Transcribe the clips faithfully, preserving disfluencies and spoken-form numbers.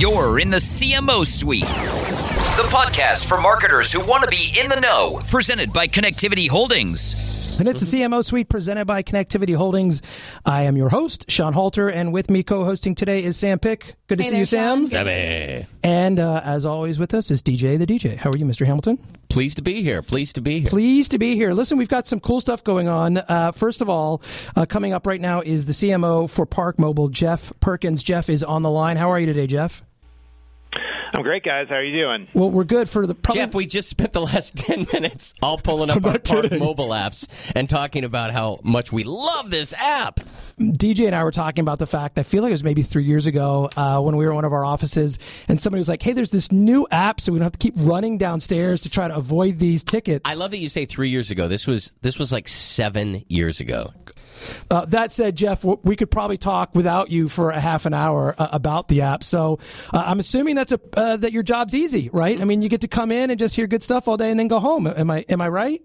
You're in the C M O Suite, the podcast for marketers who want to be in the know, presented by Connectivity Holdings. And it's the C M O Suite presented by Connectivity Holdings. I am your host, Sean Halter, and with me co-hosting today is Sam Pick. Good to hey see there, you, Sam. Sammy. And uh, as always with us is D J the D J. How are you, Mister Hamilton? Pleased to be here. Pleased to be here. Pleased to be here. Listen, we've got some cool stuff going on. Uh, first of all, uh, coming up right now is the C M O for Park Mobile, Jeff Perkins. Jeff is on the line. How are you today, Jeff? I'm great, guys. How are you doing? Well, we're good for the... Probably... Jeff, we just spent the last ten minutes all pulling up our Park Mobile apps and talking about how much we love this app. D J and I were talking about the fact, I feel like it was maybe three years ago uh, when we were in one of our offices, and somebody was like, hey, there's this new app, so we don't have to keep running downstairs to try to avoid these tickets. I love that you say three years ago. This was this was like seven years ago. Uh, that said, Jeff, we could probably talk without you for a half an hour uh, about the app. So uh, I'm assuming that's a uh, that your job's easy, right? I mean, you get to come in and just hear good stuff all day and then go home. Am I am I right?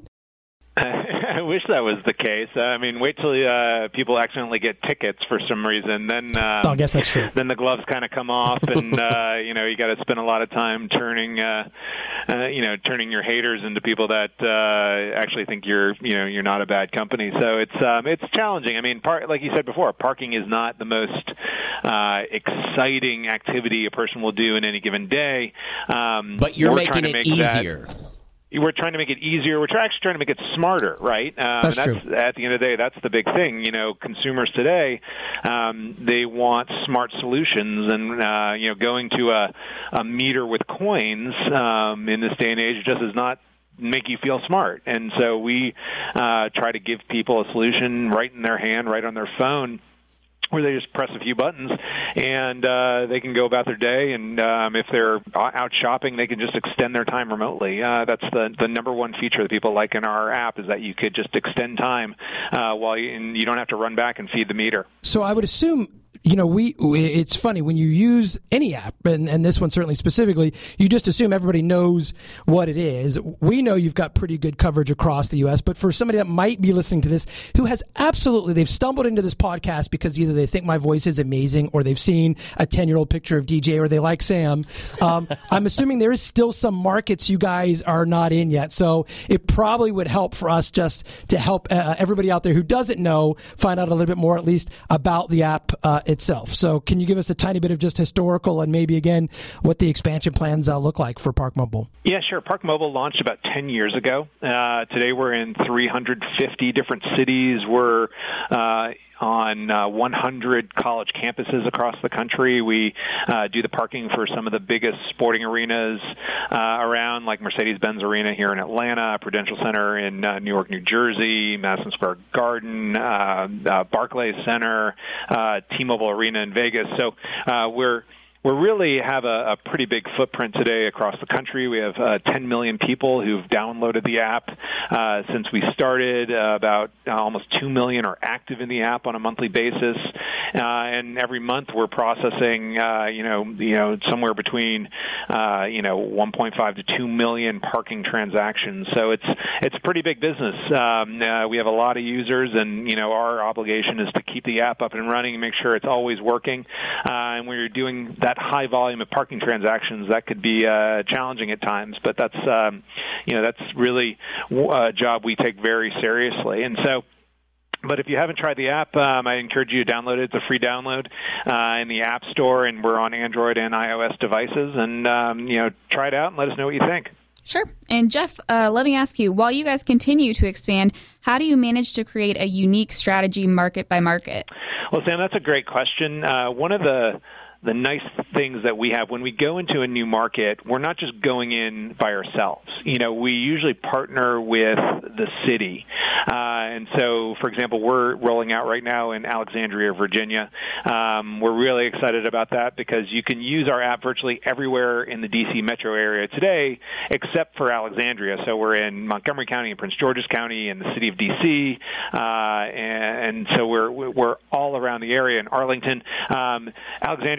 I wish that was the case. Uh, I mean, wait till uh, people accidentally get tickets for some reason. Then, um, oh, I guess that's true. Then the gloves kind of come off, and uh, you know, you got to spend a lot of time turning, uh, uh, you know, turning your haters into people that uh, actually think you're, you know, you're not a bad company. So it's um, it's challenging. I mean, par- like you said before, parking is not the most uh, exciting activity a person will do in any given day. Um, but you're making it make easier. That, We're trying to make it easier. We're actually trying to make it smarter, right? Um, that's, and that's true. At the end of the day, that's the big thing. You know, consumers today, um, they want smart solutions, and uh, you know, going to a, a meter with coins um, in this day and age just does not make you feel smart. And so we uh, try to give people a solution right in their hand, right on their phone, where they just press a few buttons and uh, they can go about their day. And um, if they're out shopping, they can just extend their time remotely. Uh, that's the the number one feature that people like in our app, is that you could just extend time uh, while you, and you don't have to run back and feed the meter. So I would assume, you know, we it's funny when you use any app, and, and this one certainly specifically, you just assume everybody knows what it is. We know you've got pretty good coverage across the U S, but for somebody that might be listening to this who has absolutely, they've stumbled into this podcast because either they think my voice is amazing or they've seen a ten-year-old picture of D J or they like Sam, um, I'm assuming there is still some markets you guys are not in yet. So it probably would help for us just to help uh, everybody out there who doesn't know find out a little bit more, at least, about the app uh, itself. So can you give us a tiny bit of just historical and maybe, again, what the expansion plans uh, look like for Park Mobile? Yeah, sure. Park Mobile launched about ten years ago. Uh, today we're in three hundred fifty different cities. We're uh, on uh, one hundred college campuses across the country. We uh, do the parking for some of the biggest sporting arenas uh, around, like Mercedes-Benz Arena here in Atlanta, Prudential Center in uh, New York, New Jersey, Madison Square Garden, uh, uh, Barclays Center, uh, T-Mobile Arena in Vegas. So uh, we're We really have a, a pretty big footprint today across the country. We have uh, ten million people who've downloaded the app uh, since we started. Uh, about uh, almost two million are active in the app on a monthly basis, uh, and every month we're processing, uh, you know, you know, somewhere between, uh, you know, one point five to two million parking transactions. So it's it's a pretty big business. Um, uh, we have a lot of users, and you know, our obligation is to keep the app up and running and make sure it's always working. Uh, and when you're doing that high volume of parking transactions, that could be uh, challenging at times, but that's um, you know that's really a job we take very seriously. And so, but if you haven't tried the app, um, I encourage you to download it. It's a free download uh, in the App Store, and we're on Android and iOS devices. And um, you know, try it out and let us know what you think. Sure. And Jeff, uh, let me ask you, while you guys continue to expand, how do you manage to create a unique strategy market by market? Well, Sam, that's a great question. Uh, one of the The nice things that we have when we go into a new market, we're not just going in by ourselves. You know, we usually partner with the city. Uh, and so, for example, we're rolling out right now in Alexandria, Virginia. Um, we're really excited about that because you can use our app virtually everywhere in the D C metro area today, except for Alexandria. So we're in Montgomery County and Prince George's County and the city of D C, uh, and, and so we're we're all around the area in Arlington. Um, Alexandria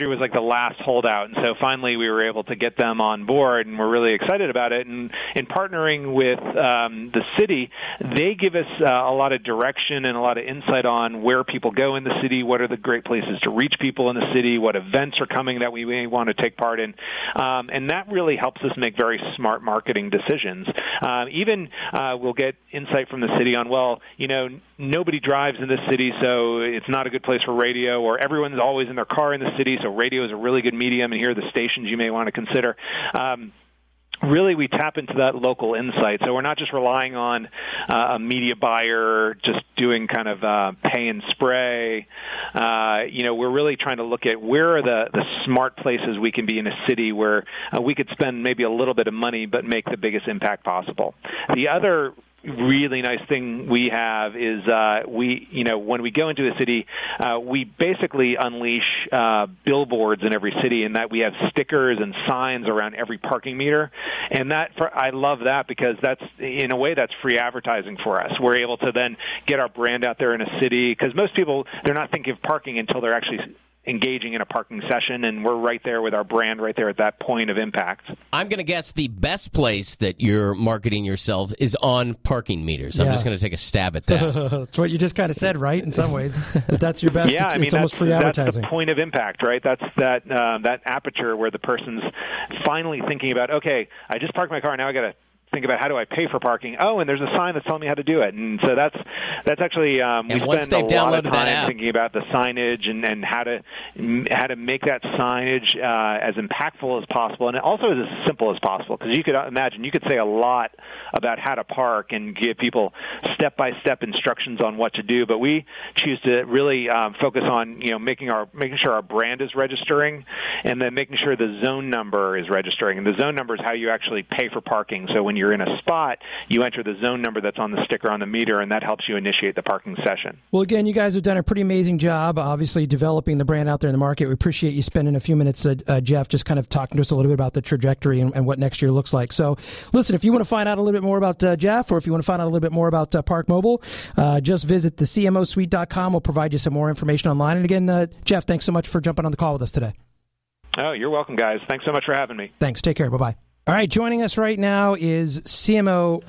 was like the last holdout. And so finally we were able to get them on board, and we're really excited about it. And in partnering with um, the city, they give us uh, a lot of direction and a lot of insight on where people go in the city, what are the great places to reach people in the city, what events are coming that we may want to take part in. Um, and that really helps us make very smart marketing decisions. Uh, even uh, we'll get insight from the city on, well, you know, nobody drives in this city, so it's not a good place for radio, or everyone's always in their car in the city, so radio is a really good medium, and here are the stations you may want to consider. Um, Really, we tap into that local insight. So we're not just relying on uh, a media buyer just doing kind of uh, pay and spray. Uh, you know, we're really trying to look at where are the, the smart places we can be in a city where uh, we could spend maybe a little bit of money but make the biggest impact possible. The other really nice thing we have is uh, we, you know, when we go into a city, uh, we basically unleash uh, billboards in every city, and that we have stickers and signs around every parking meter. And that, for, I love that because that's, in a way, that's free advertising for us. We're able to then get our brand out there in a city, because most people, they're not thinking of parking until they're actually engaging in a parking session, and we're right there with our brand right there at that point of impact. I'm going to guess the best place that you're marketing yourself is on parking meters. I'm Yeah. just going to take a stab at that. That's what you just kind of said, right? In some ways, if that's your best. Yeah, it's I mean, it's almost that's, free that's advertising. the point of impact, right? That's that uh, that aperture where the person's finally thinking about, okay, I just parked my car, now I got to think about how do I pay for parking. Oh, and there's a sign that's telling me how to do it. And so that's that's actually um, we And once spend they've a lot of downloaded that time app. thinking about the signage and, and how to how to make that signage uh, as impactful as possible, and also as simple as possible. Because you could imagine you could say a lot about how to park and give people step-by-step instructions on what to do, but we choose to really um, focus on you know making our making sure our brand is registering, and then making sure the zone number is registering. And the zone number is how you actually pay for parking. So when you're in a spot, you enter the zone number that's on the sticker on the meter, and that helps you initiate the parking session. Well, again, you guys have done a pretty amazing job, obviously, developing the brand out there in the market. We appreciate you spending a few minutes, uh, uh, Jeff, just kind of talking to us a little bit about the trajectory and, and what next year looks like. So, listen, if you want to find out a little bit more about uh, Jeff, or if you want to find out a little bit more about uh, Park Mobile, uh, just visit the C M O suite dot com. We'll provide you some more information online. And again, uh, Jeff, thanks so much for jumping on the call with us today. Oh, you're welcome, guys. Thanks so much for having me. Thanks. Take care. Bye-bye. All right, joining us right now is C M O.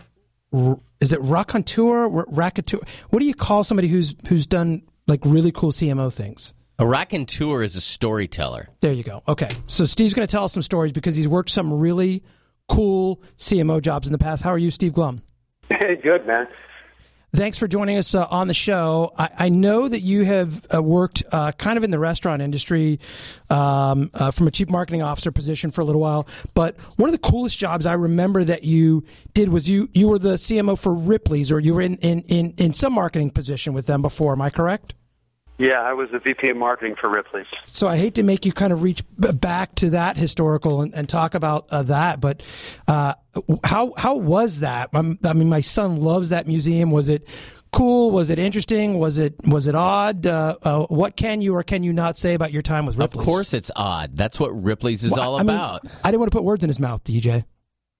Is it raconteur? Raconteur? What do you call somebody who's who's done like really cool C M O things? A raconteur is a storyteller. There you go. Okay, so Steve's going to tell us some stories because he's worked some really cool C M O jobs in the past. How are you, Steve Glum? Hey, good, man. Thanks for joining us uh, on the show. I, I know that you have uh, worked uh, kind of in the restaurant industry um, uh, from a chief marketing officer position for a little while, but one of the coolest jobs I remember that you did was you you were the C M O for Ripley's, or you were in, in, in, in some marketing position with them before. Am I correct? Yeah, I was the V P of marketing for Ripley's. So I hate to make you kind of reach b- back to that historical and, and talk about uh, that, but uh, how how was that? I'm, I mean, my son loves that museum. Was it cool? Was it interesting? Was it was it odd? Uh, uh, what can you or can you not say about your time with Ripley's? Of course it's odd. That's what Ripley's is well, all I mean, about. I didn't want to put words in his mouth, D J.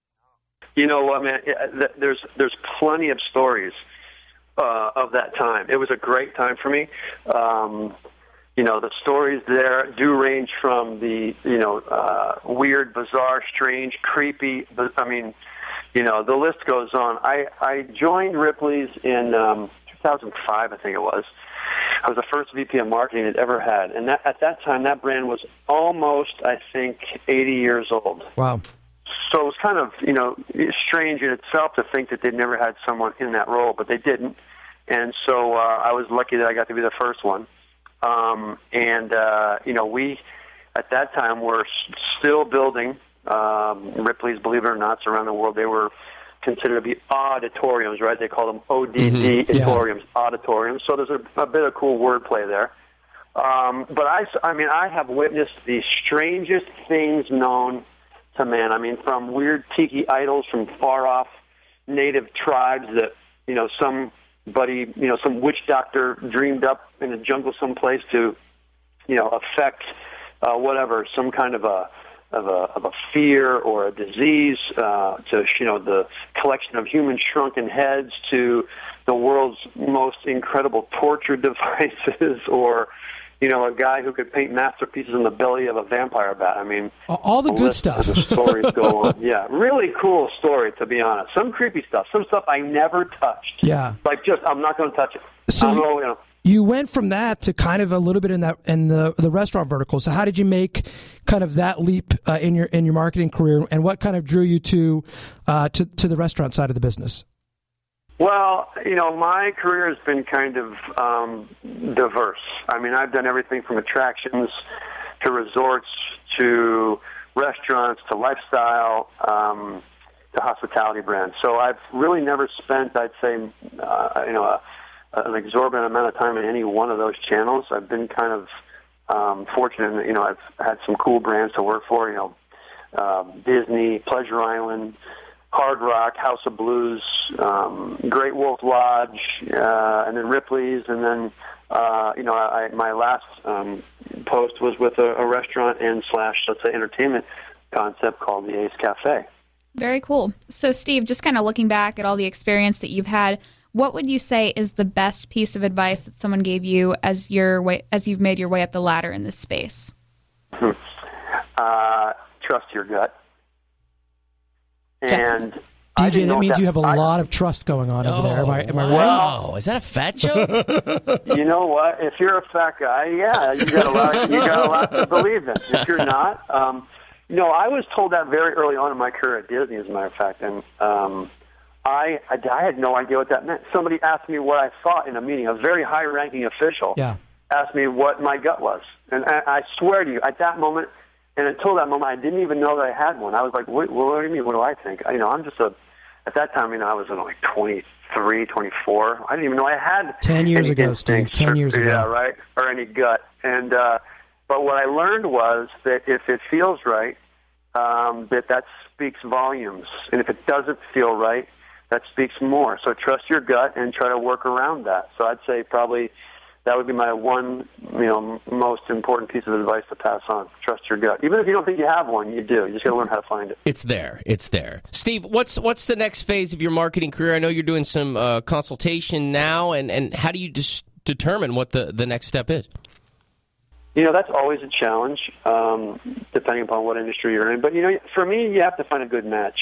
You know what, man? There's there's plenty of stories Uh, of that time. It was a great time for me. Um, you know, the stories there do range from the, you know, uh, weird, bizarre, strange, creepy. I mean, you know, the list goes on. I, I joined Ripley's in um, two thousand five, I think it was. I was the first V P of marketing it ever had. And that, at that time, that brand was almost, I think, eighty years old. Wow. So it was kind of, you know, strange in itself to think that they'd never had someone in that role, but they didn't. And so uh, I was lucky that I got to be the first one. Um, and, uh, you know, we, at that time, were s- still building um, Ripley's, believe it or not, around the world. They were considered to be auditoriums, right? They call them O D D Mm-hmm. auditoriums, yeah. auditoriums. So there's a, a bit of cool wordplay there. Um, but, I, I mean, I have witnessed the strangest things known to man. I mean, from weird tiki idols from far-off native tribes that, you know, somebody, you know, some witch doctor dreamed up in a jungle someplace to, you know, affect uh, whatever, some kind of a of a of a fear or a disease, uh, to, you know, the collection of human shrunken heads, to the world's most incredible torture devices, or, you know, a guy who could paint masterpieces in the belly of a vampire bat. I mean, all the, the good stuff. The stories go on. Yeah, really cool story, to be honest. Some creepy stuff. Some stuff I never touched. Yeah. Like, just, I'm not going to touch it. So I don't know, you know. You went from that to kind of a little bit in that in the the restaurant vertical. So how did you make kind of that leap uh, in your in your marketing career, and what kind of drew you to uh, to to the restaurant side of the business? Well, you know, my career has been kind of um, diverse. I mean, I've done everything from attractions to resorts to restaurants to lifestyle um, to hospitality brands. So I've really never spent, I'd say, uh, you know, a, an exorbitant amount of time in any one of those channels. I've been kind of um, fortunate that, you know, I've had some cool brands to work for, you know, uh, Disney, Pleasure Island, Hard Rock, House of Blues, um, Great Wolf Lodge, uh, and then Ripley's, and then, uh, you know, I, my last um, post was with a, a restaurant and slash, let's say, entertainment concept called the Ace Cafe. Very cool. So, Steve, just kind of looking back at all the experience that you've had, what would you say is the best piece of advice that someone gave you as your way, as you've made your way up the ladder in this space? Hmm. Uh, trust your gut. And D J, that means that, you have a I, lot of trust going on over oh, there. Am I, am I right? Wow, is that a fat joke? You know what? If you're a fat guy, yeah, you got a lot. You got a lot to believe in. If you're not, um, you know, I was told that very early on in my career at Disney, as a matter of fact, and um, I, I I had no idea what that meant. Somebody asked me what I thought in a meeting. A very high-ranking official yeah. asked me what my gut was, and I, I swear to you, at that moment. And until that moment, I didn't even know that I had one. I was like, what, what do you mean? What do I think? You know, I'm just a, at that time, you know, I was like twenty-three, twenty-four. I didn't even know I had ten years any ago, Steve, ten or, years ago. Yeah, right, or any gut. And, uh, but what I learned was that if it feels right, um, that that speaks volumes. And if it doesn't feel right, that speaks more. So trust your gut and try to work around that. So I'd say probably that would be my one, you know, most important piece of advice to pass on. Trust your gut. Even if you don't think you have one, you do. You just got to learn how to find it. It's there. It's there. Steve, what's what's the next phase of your marketing career? I know you're doing some uh, consultation now, and, and how do you dis- determine what the, the next step is? You know, that's always a challenge, um, depending upon what industry you're in. But, you know, for me, you have to find a good match.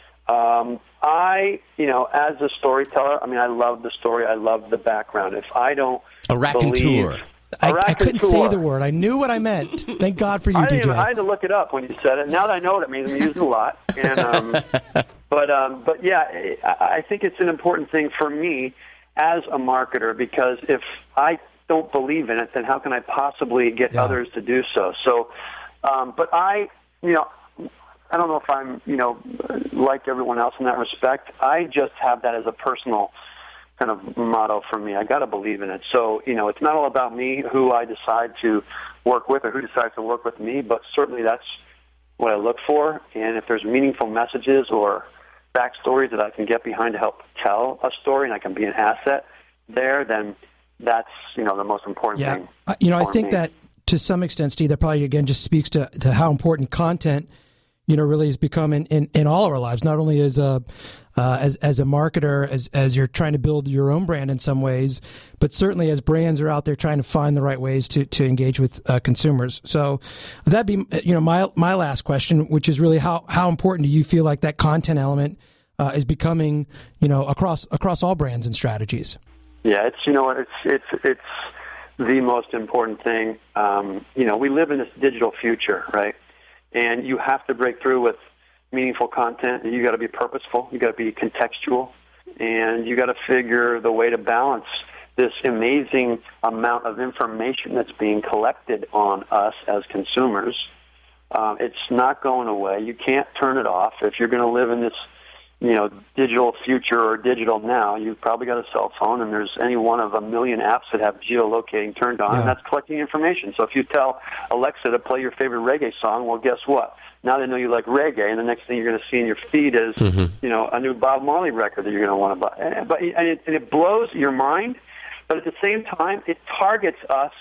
Um, I, you know, as a storyteller, I mean, I love the story. I love the background. If I don't A raconteur. I, I couldn't say the word. I knew what I meant. Thank God for you, I D J. Even, I had to look it up when you said it. Now that I know what it means, I'm using it a lot. And, um, but, um, but yeah, I think it's an important thing for me as a marketer, because if I don't believe in it, then how can I possibly get yeah. others to do so? So, um, but I, you know, I don't know if I'm, you know, like everyone else in that respect. I just have that as a personal kind of motto for me. I got to believe in it. So, you know, it's not all about me, who I decide to work with or who decides to work with me, but certainly that's what I look for. And if there's meaningful messages or backstories that I can get behind to help tell a story and I can be an asset there, then that's, you know, the most important yeah. thing. Uh, you know, I think me. that to some extent, Steve, that probably, again, just speaks to, to how important content, you know, really has become in, in, in all of our lives, not only as a uh, as as a marketer, as as you're trying to build your own brand in some ways, but certainly as brands are out there trying to find the right ways to, to engage with uh, consumers. So that'd be, you know, my my last question, which is really how, how important do you feel like that content element uh, is becoming, you know, across across all brands and strategies? Yeah, it's, you know, it's it's it's the most important thing. Um, you know, we live in this digital future, right? And you have to break through with meaningful content. You got to be purposeful. You got to be contextual, and you got to figure the way to balance this amazing amount of information that's being collected on us as consumers. Um, it's not going away. You can't turn it off. If you're going to live in this, you know, digital future or digital now, you've probably got a cell phone, and there's any one of a million apps that have geolocating turned on, yeah. and that's collecting information. So if you tell Alexa to play your favorite reggae song, well, guess what? Now they know you like reggae, and the next thing you're going to see in your feed is, mm-hmm. you know, a new Bob Marley record that you're going to want to buy. And, but, and, it, and it blows your mind, but at the same time, it targets us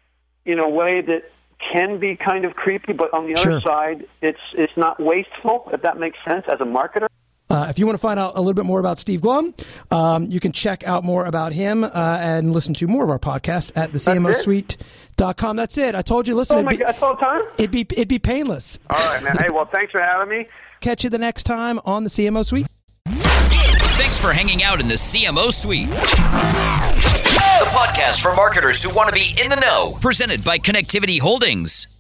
in a way that can be kind of creepy, but on the sure. other side, it's it's not wasteful, if that makes sense, as a marketer. Uh, if you want to find out a little bit more about Steve Glum, um, you can check out more about him uh, and listen to more of our podcasts at the C M O Suite dot com. That's it. I told you, listen, Oh, my it'd, be, God, that's all the time? it'd, be, it'd be painless. All right, man. Hey, well, thanks for having me. Catch you the next time on the C M O Suite. Thanks for hanging out in the C M O Suite, the podcast for marketers who want to be in the know, presented by Connectivity Holdings.